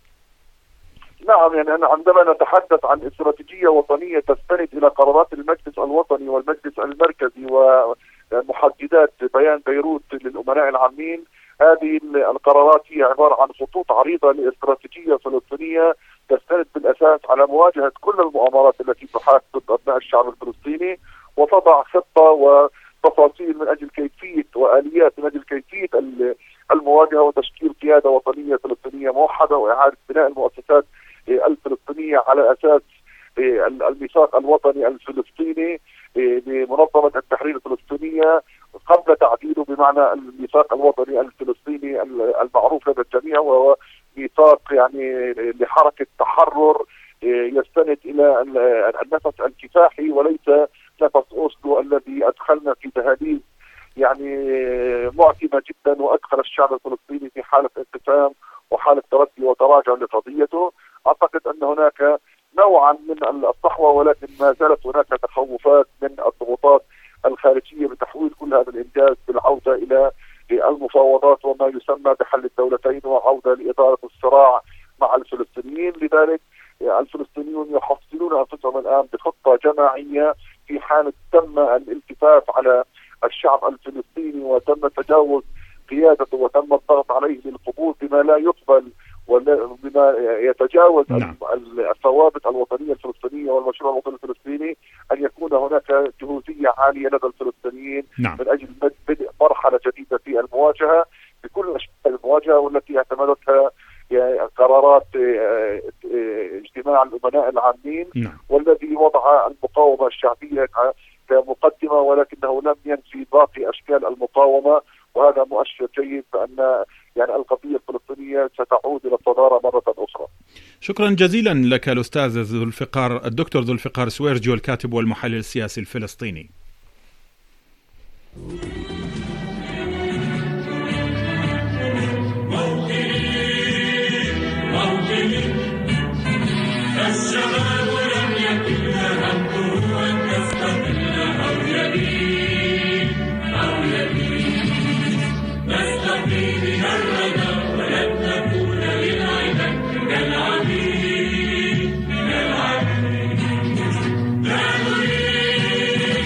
نعم، يعني أنا عندما نتحدث عن استراتيجية وطنية تستند إلى قرارات المجلس الوطني والمجلس المركزي ومحددات بيان بيروت للأمناء العامين، هذه القرارات هي عبارة عن خطوط عريضة لاستراتيجية فلسطينية تستند بالأساس على مواجهة كل المؤامرات التي تحاك ضد أبناء الشعب الفلسطيني، وتضع خطة وتفاصيل من أجل كيفية وآليات من أجل كيفية المواجهة وتشكيل قيادة وطنية فلسطينية موحدة، وإعادة بناء المؤسسات الفلسطينية على أساس الميثاق الوطني الفلسطيني بمنظمة التحرير الفلسطينية قبل تعديله بمعنى الميثاق الوطني الفلسطيني المعروف لدى الجميع، وهو ميثاق يعني لحركة تحرر يستند إلى النفس الكفاحي وليس نفس أوسلو الذي أدخلنا في دهاليز يعني معتمة جدا، وأدخل الشعب الفلسطيني في حالة انقسام وحالة تردي وتراجع لقضيته. أعتقد أن هناك نوعا من الصحوة، ولكن ما زالت هناك تخوفات من الضغوطات الخارجية بتحويل كل هذا الإنجاز بالعودة إلى المفاوضات وما يسمى بحل الدولتين وعودة لإدارة الصراع مع الفلسطينيين. لذلك الفلسطينيون يحصلون أنفسهم الآن بخطة جماعية في حالة تم الالتفاف على الشعب الفلسطيني وتم تجاوز قيادته وتم الضغط عليه للقبول بما لا يقبل وبما يتجاوز الثوابت الوطنية الفلسطينية والمشروع الوطني الفلسطيني، أن يكون هناك جهوزية عالية لدى الفلسطينيين من أجل بدء مرحلة جديدة في المواجهة بكل أشكال المواجهة، والتي اعتمدتها يعني قرارات اجتماع الأمناء العامين، والذي وضع المقاومة الشعبية كمقدمة، ولكنه لم ينفي باقي أشكال المقاومة، وهذا مؤشر جيد بأن يعني القضية الفلسطينية ستعود إلى الصدارة مرة أخرى. شكرا جزيلا لك الأستاذ الدكتور ذو الفقار سويرجيو، الكاتب والمحلل السياسي الفلسطيني. الشباب لم يكن همه أن تستقل أو يبيد نستقي من الردى ولن نكون للعباد كالعبيد لا نريد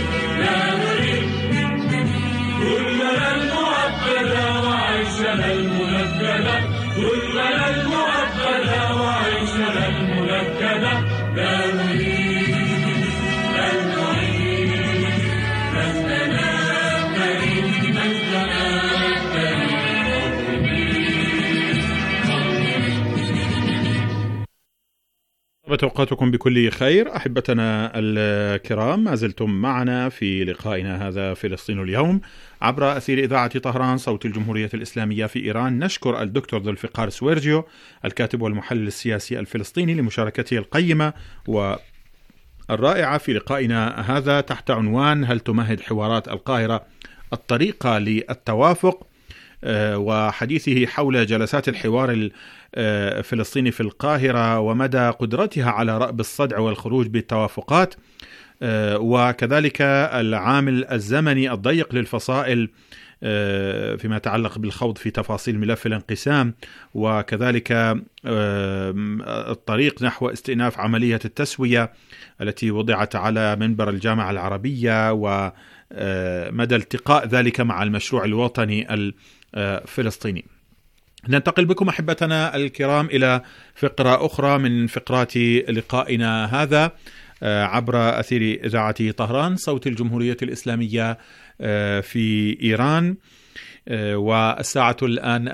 كلنا المعبدة وعيشنا المنكدة، كلنا المعبدة وعيشنا المنكدة، لا نريد أن نعيد مجدنا الكريم، مجدنا توقعاتكم بكل خير. أحبتنا الكرام، ما زلتم معنا في لقائنا هذا فلسطين اليوم عبر أثير إذاعة طهران صوت الجمهورية الإسلامية في إيران. نشكر الدكتور ذو الفقار سويرجيو، الكاتب والمحلل السياسي الفلسطيني، لمشاركته القيمة والرائعة في لقائنا هذا تحت عنوان: هل تمهد حوارات القاهرة الطريقة للتوافق؟ وحديثه حول جلسات الحوار الفلسطيني في القاهرة ومدى قدرتها على رأب الصدع والخروج بالتوافقات، وكذلك العامل الزمني الضيق للفصائل فيما يتعلق بالخوض في تفاصيل ملف الانقسام، وكذلك الطريق نحو استئناف عملية التسوية التي وضعت على منبر الجامعة العربية، ومدى التقاء ذلك مع المشروع الوطني الفلسطيني. ننتقل بكم أحبتنا الكرام إلى فقرة أخرى من فقرات لقائنا هذا عبر أثير إذاعة طهران صوت الجمهورية الإسلامية في إيران، والساعة الآن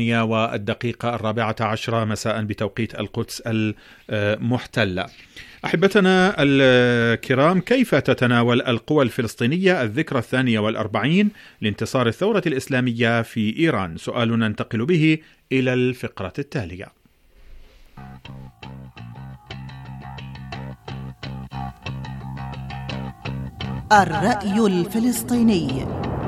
2:04 مساء بتوقيت القدس المحتلة. أحبتنا الكرام، كيف تتناول القوى الفلسطينية الذكرى 42 لانتصار الثورة الإسلامية في إيران؟ سؤال ننتقل به إلى الفقرة التالية. الرأي الفلسطيني.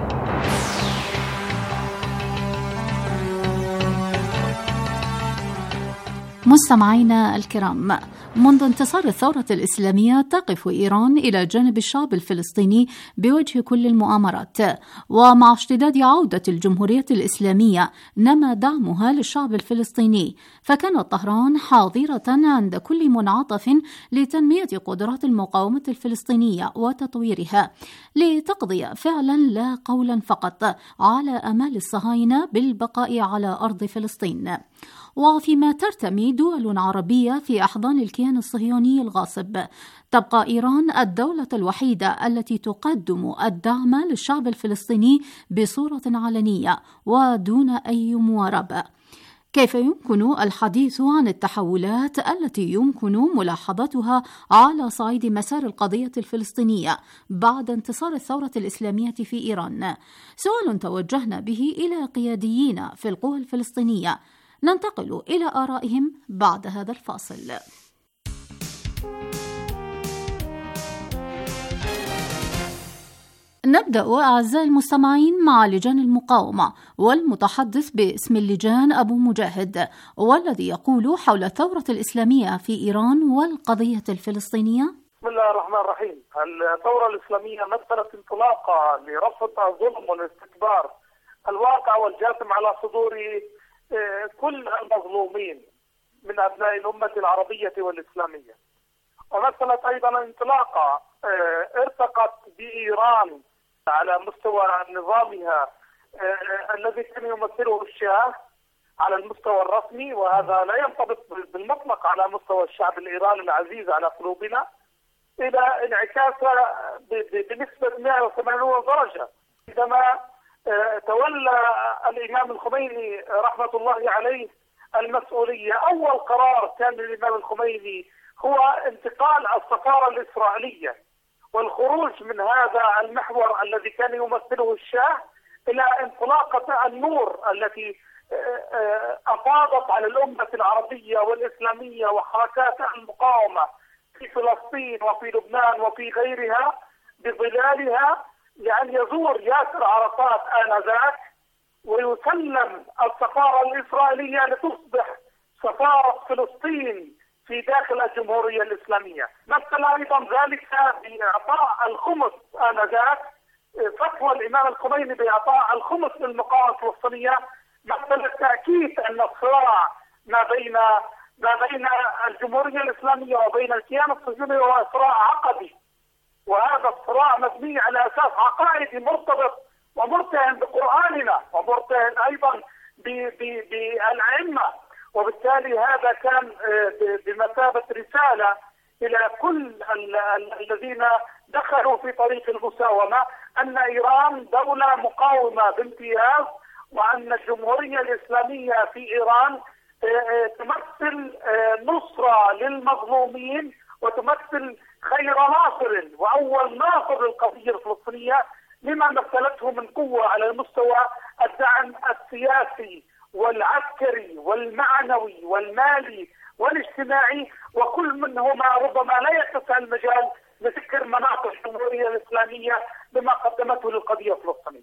مستمعينا الكرام، منذ انتصار الثورة الإسلامية تقف إيران إلى جانب الشعب الفلسطيني بوجه كل المؤامرات، ومع اشتداد عودة الجمهورية الإسلامية نما دعمها للشعب الفلسطيني، فكانت طهران حاضرة عند كل منعطف لتنمية قدرات المقاومة الفلسطينية وتطويرها، لتقضي فعلا لا قولا فقط على آمال الصهاينة بالبقاء على أرض فلسطين. وفيما ترتمي دول عربية في أحضان الكيان الصهيوني الغاصب، تبقى إيران الدولة الوحيدة التي تقدم الدعم للشعب الفلسطيني بصورة علنية ودون أي مواربة. كيف يمكن الحديث عن التحولات التي يمكن ملاحظتها على صعيد مسار القضية الفلسطينية بعد انتصار الثورة الإسلامية في إيران؟ سؤال توجهنا به إلى قياديين في القوى الفلسطينية. ننتقل إلى آرائهم بعد هذا الفاصل. نبدأ أعزائي المستمعين مع لجان المقاومة، والمتحدث باسم اللجان أبو مجاهد، والذي يقول حول الثورة الإسلامية في إيران والقضية الفلسطينية. بسم الله الرحمن الرحيم. الثورة الإسلامية مثلت انطلاقة لرفض الظلم والاستكبار الواقع والجاثم على صدور كل المظلومين من أبناء الأمة العربية والإسلامية، ومثلت أيضا انطلاقة ارتقت بإيران على مستوى نظامها الذي كان يمثله الشاه على المستوى الرسمي، وهذا لا ينطبق بالمطلق على مستوى الشعب الإيراني العزيز على قلوبنا، إلى انعكاسها بنسبة 180 درجة عندما تولى الإمام الخميني رحمة الله عليه المسؤولية، أول قرار كان للإمام الخميني هو انتقال السفارة الإسرائيلية والخروج من هذا المحور الذي كان يمثله الشاه إلى انطلاقة النور التي أفاضت على الأمة العربية والإسلامية وحركات المقاومة في فلسطين وفي لبنان وفي غيرها بظلالها، لأن يزور ياسر عرفات آنذاك ويسلم السفارة الإسرائيلية لتصبح سفارة فلسطين في داخل الجمهورية الإسلامية. مثل أيضا ذلك بإعطاء الخمس آنذاك، فتوى الإمام الخميني بإعطاء الخمس للمقاومة الفلسطينية، مثل التأكيد أن الصراع ما بين الجمهورية الإسلامية وبين الكيان الصهيوني هو صراع عقدي، وهذا الصراع مبني على أساس عقائدي مرتبط ومرتهن بقرآننا ومرتهن أيضا بالأئمة، وبالتالي هذا كان بمثابة رسالة إلى كل الذين دخلوا في طريق المساومة أن إيران دولة مقاومة بامتياز، وأن الجمهورية الإسلامية في إيران تمثل نصرة للمظلومين وتمثل خير ناصر وأول ناصر للقضية الفلسطينية، لما مثلته من قوة على مستوى الدعم السياسي والعسكري والمعنوي والمالي والاجتماعي، وكل منهما ربما لا يتسع المجال لذكر مناطق الجمهورية الإسلامية بما قدمته للقضية الفلسطينية.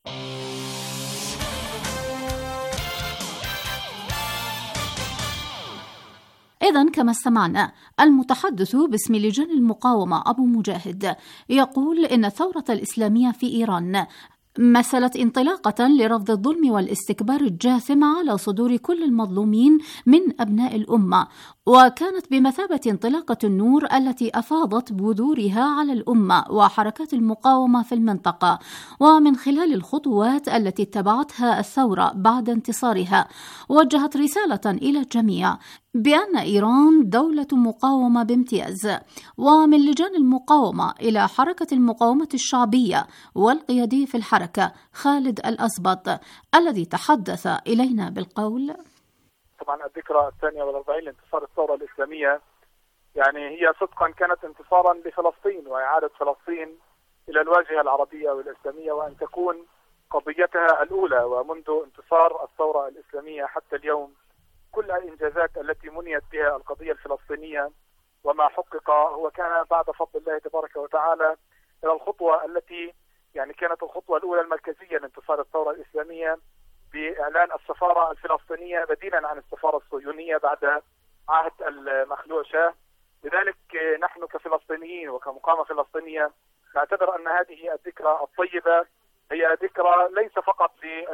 إذن كما استمعنا، المتحدث باسم لجان المقاومة أبو مجاهد يقول إن الثورة الإسلامية في إيران مثلت انطلاقة لرفض الظلم والاستكبار الجاثم على صدور كل المظلومين من أبناء الأمة، وكانت بمثابة انطلاقة النور التي أفاضت بذورها على الأمة وحركات المقاومة في المنطقة. ومن خلال الخطوات التي اتبعتها الثورة بعد انتصارها، وجهت رسالة إلى الجميع بأن إيران دولة مقاومة بامتياز. ومن لجان المقاومة إلى حركة المقاومة الشعبية والقيادي في الحركة خالد الأزبط، الذي تحدث إلينا بالقول: طبعا الذكرى 42 لانتصار الثورة الإسلامية يعني هي صدقا كانت انتصارا لفلسطين وإعادة فلسطين إلى الواجهة العربية والإسلامية، وأن تكون قضيتها الأولى. ومنذ انتصار الثورة الإسلامية حتى اليوم كل الإنجازات التي منيت بها القضية الفلسطينية وما حقق هو كان بعد فضل الله تبارك وتعالى إلى الخطوة التي يعني كانت الخطوة الأولى المركزية لانتصار الثورة الإسلامية بإعلان السفارة الفلسطينية بديلا عن السفارة الصهيونية بعد عهد المخلوع شاه. لذلك نحن كفلسطينيين وكمقاومة فلسطينية نعتبر أن هذه الذكرى الطيبة هي ذكرى ليس فقط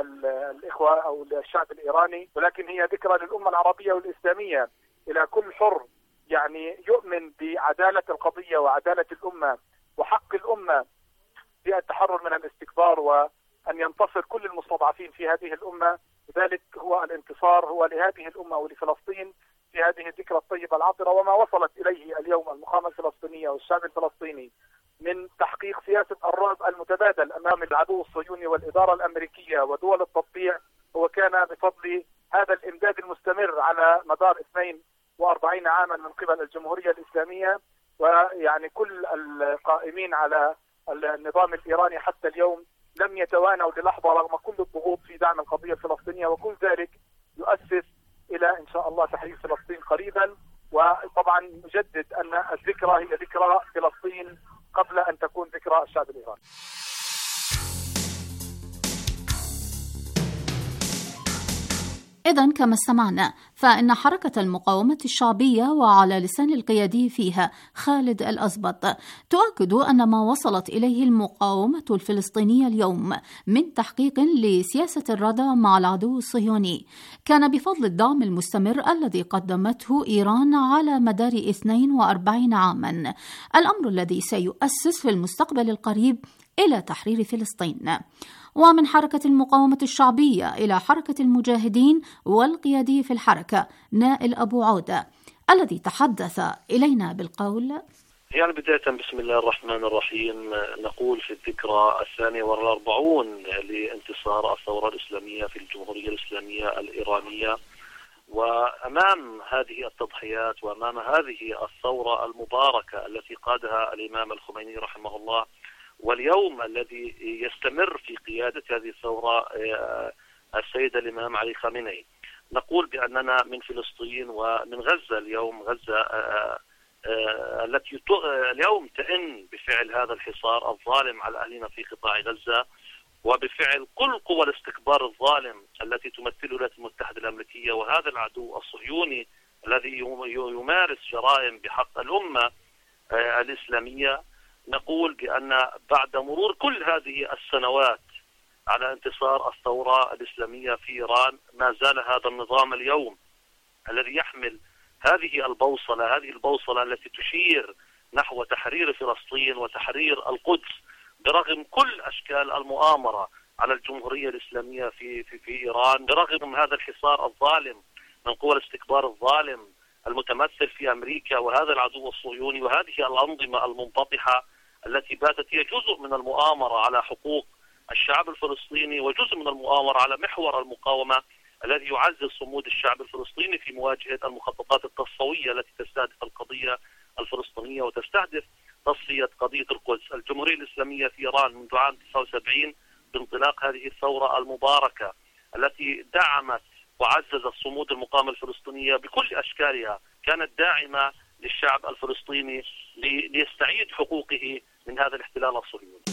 للإخوة أو للشعب الإيراني، ولكن هي ذكرى للأمة العربية والإسلامية، إلى كل حر يعني يؤمن بعدالة القضية وعدالة الأمة وحق الأمة في التحرر من الاستكبار وأن ينتصر كل المستضعفين في هذه الأمة. لذلك هو الانتصار هو لهذه الأمة ولفلسطين في هذه الذكرى الطيبة العطرة. وما وصلت إليه اليوم المقاومة الفلسطينية والشعب الفلسطيني من تحقيق سياسة الرعب المتبادل أمام العدو الصهيوني والإدارة الأمريكية ودول التطبيع هو كان بفضل هذا الإمداد المستمر على مدار 42 عاما من قبل الجمهورية الإسلامية، ويعني كل القائمين على النظام الإيراني حتى اليوم لم يتوانوا للحظة رغم كل الضغوط في دعم القضية الفلسطينية، وكل ذلك يؤسس إلى إن شاء الله تحرير فلسطين قريبا. وطبعا نجدد أن الذكرى هي ذكرى فلسطين قبل أن تكون ذكرى الشعب الإيراني. إذن كما استمعنا، فإن حركة المقاومة الشعبية وعلى لسان القيادي فيها خالد الأزبط تؤكد أن ما وصلت إليه المقاومة الفلسطينية اليوم من تحقيق لسياسة الردع مع العدو الصهيوني كان بفضل الدعم المستمر الذي قدمته إيران على مدار 42 عاما، الأمر الذي سيؤسس في المستقبل القريب إلى تحرير فلسطين. ومن حركة المقاومة الشعبية إلى حركة المجاهدين والقيادي في الحركة نائل أبو عودة، الذي تحدث إلينا بالقول: يعني بداية بسم الله الرحمن الرحيم، نقول في الذكرى 42 لانتصار الثورة الإسلامية في الجمهورية الإسلامية الإيرانية، وأمام هذه التضحيات وأمام هذه الثورة المباركة التي قادها الإمام الخميني رحمه الله، واليوم الذي يستمر في قيادة هذه الثورة السيد الإمام علي خامنئي، نقول بأننا من فلسطين ومن غزة اليوم، غزة التي اليوم تئن بفعل هذا الحصار الظالم على أهلنا في قطاع غزة، وبفعل كل قوى الاستكبار الظالم التي تمثله الولايات المتحدة الأمريكية وهذا العدو الصهيوني الذي يمارس جرائم بحق الأمة الإسلامية. نقول بأن بعد مرور كل هذه السنوات على انتصار الثورة الإسلامية في إيران، ما زال هذا النظام اليوم الذي يحمل هذه البوصلة التي تشير نحو تحرير فلسطين وتحرير القدس، برغم كل أشكال المؤامرة على الجمهورية الإسلامية في إيران، برغم هذا الحصار الظالم من قوى الاستكبار الظالم المتمثل في أمريكا وهذا العدو الصهيوني وهذه الأنظمة المنبطحة التي باتت هي جزء من المؤامرة على حقوق الشعب الفلسطيني وجزء من المؤامرة على محور المقاومة الذي يعزز صمود الشعب الفلسطيني في مواجهة المخططات التصفوية التي تستهدف القضية الفلسطينية وتستهدف تصفية قضية القدس. الجمهورية الإسلامية في إيران منذ عام 79 بانطلاق هذه الثورة المباركة التي دعمت وعززت صمود المقاومة الفلسطينية بكل أشكالها، كانت داعمة للشعب الفلسطيني ليستعيد حقوقه من هذا الاحتلال الصهيوني.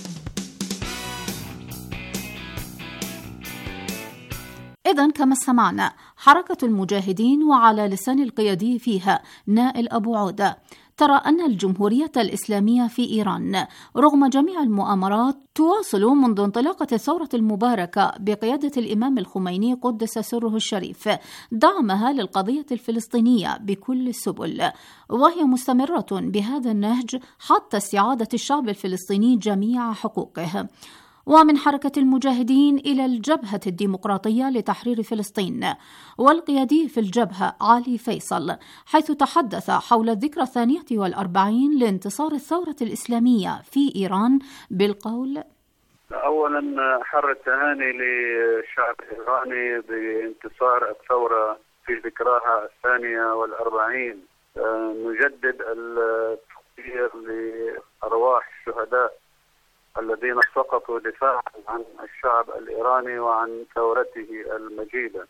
إذن كما سمعنا، حركة المجاهدين وعلى لسان القيادي فيها نائل أبو عودة ترى أن الجمهورية الإسلامية في إيران رغم جميع المؤامرات تواصل منذ انطلاقة الثورة المباركة بقيادة الإمام الخميني قدس سره الشريف دعمها للقضية الفلسطينية بكل السبل، وهي مستمرة بهذا النهج حتى استعادة الشعب الفلسطيني جميع حقوقه. ومن حركة المجاهدين إلى الجبهة الديمقراطية لتحرير فلسطين، والقيادي في الجبهة علي فيصل، حيث تحدث حول الذكرى 42 لانتصار الثورة الإسلامية في إيران بالقول: أولا حر التهاني للشعب الإيراني بانتصار الثورة في ذكراها 42. نجدد التقدير لأرواح الشهداء الذين سقطوا دفاعا عن الشعب الإيراني وعن ثورته المجيدة،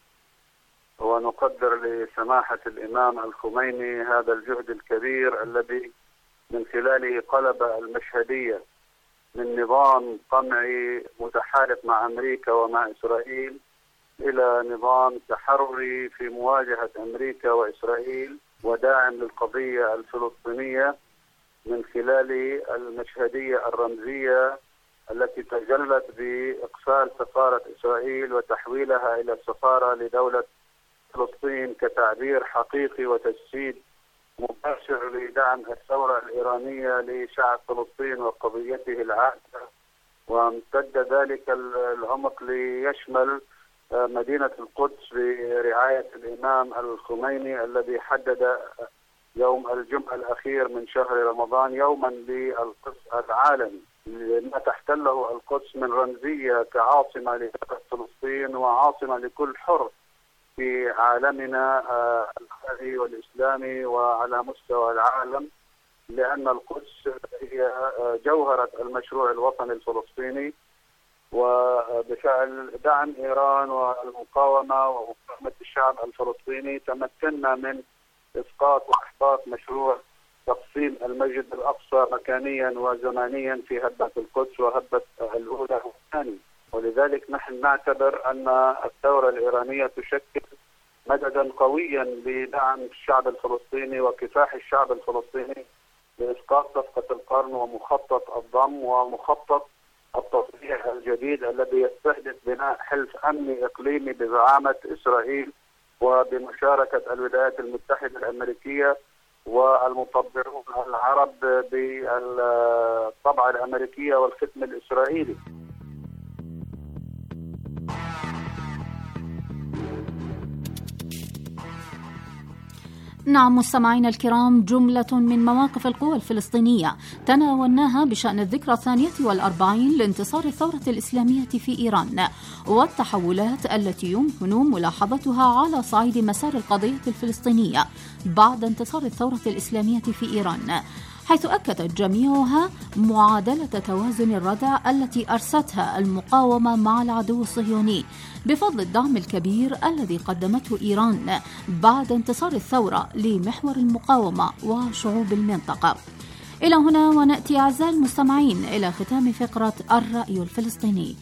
ونقدر لسماحة الإمام الخميني هذا الجهد الكبير الذي من خلاله قلب المشهدية من نظام قمعي متحالف مع أمريكا ومع إسرائيل إلى نظام تحرري في مواجهة أمريكا وإسرائيل وداعم للقضية الفلسطينية من خلال المشهدية الرمزية التي تجلت بإقفال سفارة إسرائيل وتحويلها إلى سفارة لدولة فلسطين كتعبير حقيقي وتجسيد مباشر لدعم الثورة الإيرانية لشعب فلسطين وقضيته العادلة، وامتد ذلك العمق ليشمل مدينة القدس برعاية الإمام الخميني الذي حدد يوم الجمعة الأخير من شهر رمضان يوما للقدس العالمي، ما تحتله القدس من رمزية كعاصمة لدولة فلسطين وعاصمة لكل حر في عالمنا العربي والإسلامي وعلى مستوى العالم، لأن القدس هي جوهرة المشروع الوطني الفلسطيني. وبفعل دعم إيران والمقاومة ومقاومة الشعب الفلسطيني تمكنا من إسقاط وإحباط مشروع تقسيم المسجد الأقصى مكانيا وزمانيا في هبة القدس وهبة الأولى والثانية. ولذلك نحن نعتبر أن الثورة الإيرانية تشكل مددا قويا لدعم الشعب الفلسطيني وكفاح الشعب الفلسطيني لإسقاط صفقة القرن ومخطط الضم ومخطط التصريح الجديد الذي يستهدف بناء حلف أمني إقليمي بزعامة إسرائيل وبمشاركة الولايات المتحدة الأمريكية والمطبعون العرب بالطبعة الأمريكية والختم الإسرائيلي. نعم مستمعينا الكرام، جملة من مواقف القوى الفلسطينية تناولناها بشأن الذكرى 42 لانتصار الثورة الإسلامية في إيران والتحولات التي يمكن ملاحظتها على صعيد مسار القضية الفلسطينية بعد انتصار الثورة الإسلامية في إيران، حيث أكدت جميعها معادلة توازن الردع التي أرستها المقاومة مع العدو الصهيوني بفضل الدعم الكبير الذي قدمته إيران بعد انتصار الثورة لمحور المقاومة وشعوب المنطقة. إلى هنا ونأتي أعزائي المستمعين إلى ختام فقرة الرأي الفلسطيني.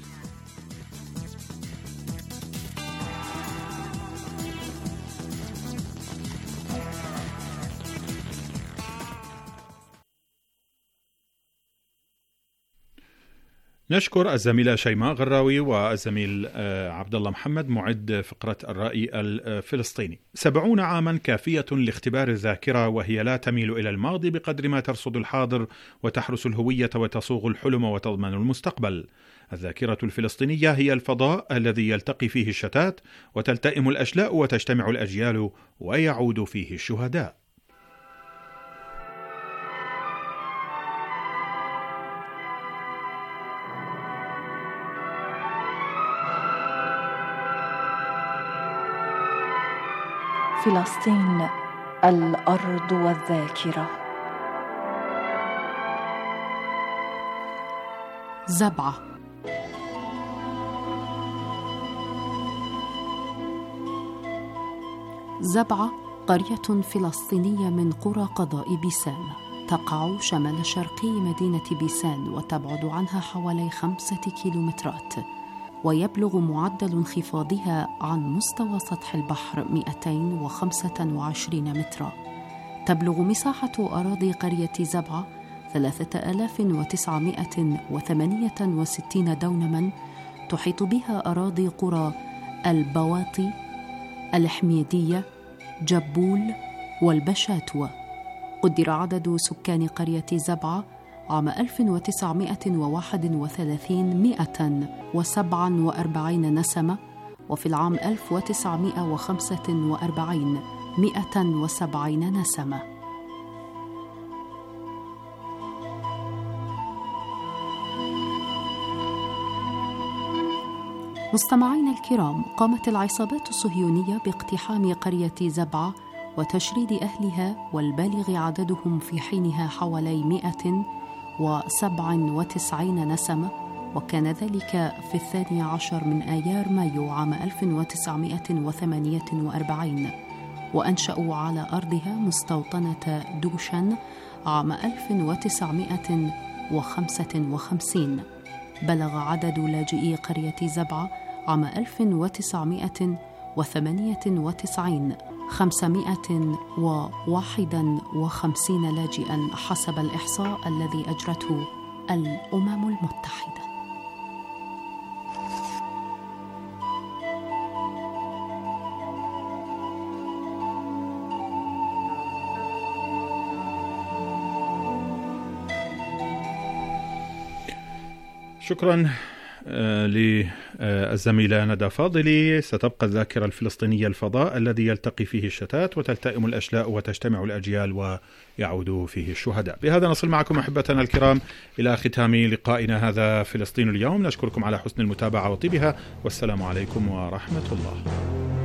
نشكر الزميلة شيماء غراوي والزميل عبد الله محمد معد فقرة الرأي الفلسطيني. 70 عاما كافية لاختبار الذاكرة، وهي لا تميل إلى الماضي بقدر ما ترصد الحاضر وتحرس الهوية وتصوغ الحلم وتضمن المستقبل. الذاكرة الفلسطينية هي الفضاء الذي يلتقي فيه الشتات وتلتئم الأشلاء وتجتمع الأجيال ويعود فيه الشهداء. فلسطين الأرض والذاكرة. زبعة. زبعة قرية فلسطينية من قرى قضاء بيسان، تقع شمال شرقي مدينة بيسان وتبعد عنها حوالي 5 كيلومترات، ويبلغ معدل انخفاضها عن مستوى سطح البحر 225 مترا. تبلغ مساحة أراضي قرية زبعة 3968 دونما، تحيط بها أراضي قرى البواطي، الحميدية، جبول والبشاتوة. قدر عدد سكان قرية زبعة عام 1931 147 نسمة، وفي العام 1945 170 نسمة. مستمعينا الكرام، قامت العصابات الصهيونية باقتحام قرية زبعة وتشريد أهلها، والبالغ عددهم في حينها حوالي 197 نسمة، وكان ذلك في 12 من آيار مايو عام 1948، وأنشأوا على أرضها مستوطنة دوشن عام 1955. بلغ عدد لاجئي قرية زبعة عام 1998 551 لاجئا حسب الإحصاء الذي أجرته الأمم المتحدة. شكرا للزميلة ندى فاضلي. ستبقى الذاكرة الفلسطينية الفضاء الذي يلتقي فيه الشتات وتلتئم الأشلاء وتجتمع الأجيال ويعود فيه الشهداء. بهذا نصل معكم أحبتنا الكرام إلى ختام لقائنا هذا فلسطين اليوم. نشكركم على حسن المتابعة وطيبها، والسلام عليكم ورحمة الله.